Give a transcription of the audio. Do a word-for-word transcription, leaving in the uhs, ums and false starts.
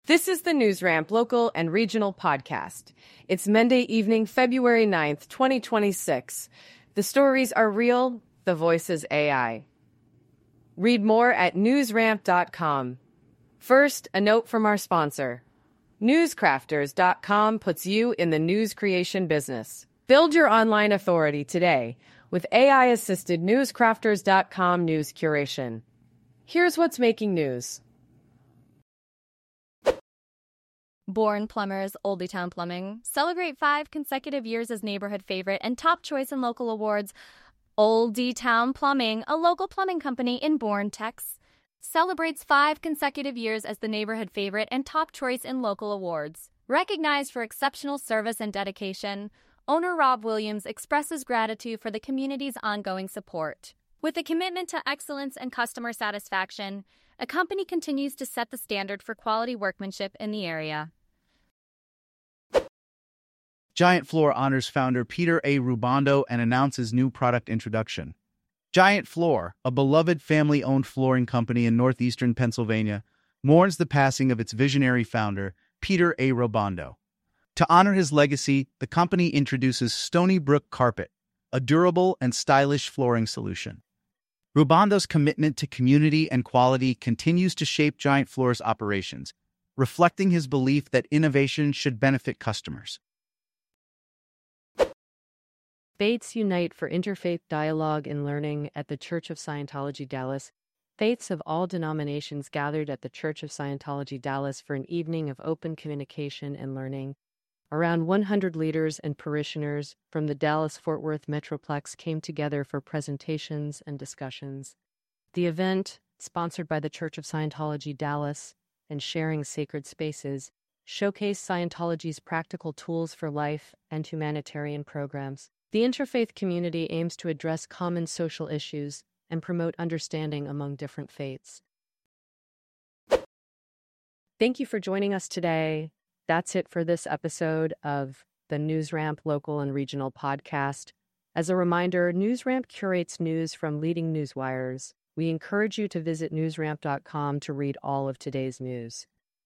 This is the NewsRamp local and regional podcast. It's Monday evening, February ninth, twenty twenty-six. The stories are real, the voice is A I. Read more at newsramp dot com. First, a note from our sponsor. newscrafters dot com puts you in the news creation business. Build your online authority today with A I-assisted newscrafters dot com news curation. Here's what's making news. Bourne Plumbers, Oldie Town Plumbing, celebrate five consecutive years as neighborhood favorite and top choice in local awards. Oldie Town Plumbing, a local plumbing company in Bourne, Texas, celebrates five consecutive years as the neighborhood favorite and top choice in local awards. Recognized for exceptional service and dedication, owner Rob Williams expresses gratitude for the community's ongoing support. With a commitment to excellence and customer satisfaction, a company continues to set the standard for quality workmanship in the area. Giant Floor honors founder Peter A. Rubondo and announces new product introduction. Giant Floor, a beloved family-owned flooring company in northeastern Pennsylvania, mourns the passing of its visionary founder, Peter A. Rubondo. To honor his legacy, the company introduces Stony Brook Carpet, a durable and stylish flooring solution. Rubondo's commitment to community and quality continues to shape Giant Floor's operations, reflecting his belief that innovation should benefit customers. Faiths unite for interfaith dialogue and learning at the Church of Scientology Dallas. Faiths of all denominations gathered at the Church of Scientology Dallas for an evening of open communication and learning. Around one hundred leaders and parishioners from the Dallas-Fort Worth Metroplex came together for presentations and discussions. The event, sponsored by the Church of Scientology Dallas and Sharing Sacred Spaces, showcased Scientology's practical tools for life and humanitarian programs. The interfaith community aims to address common social issues and promote understanding among different faiths. Thank you for joining us today. That's it for this episode of the NewsRamp Local and Regional Podcast. As a reminder, NewsRamp curates news from leading newswires. We encourage you to visit newsramp dot com to read all of today's news.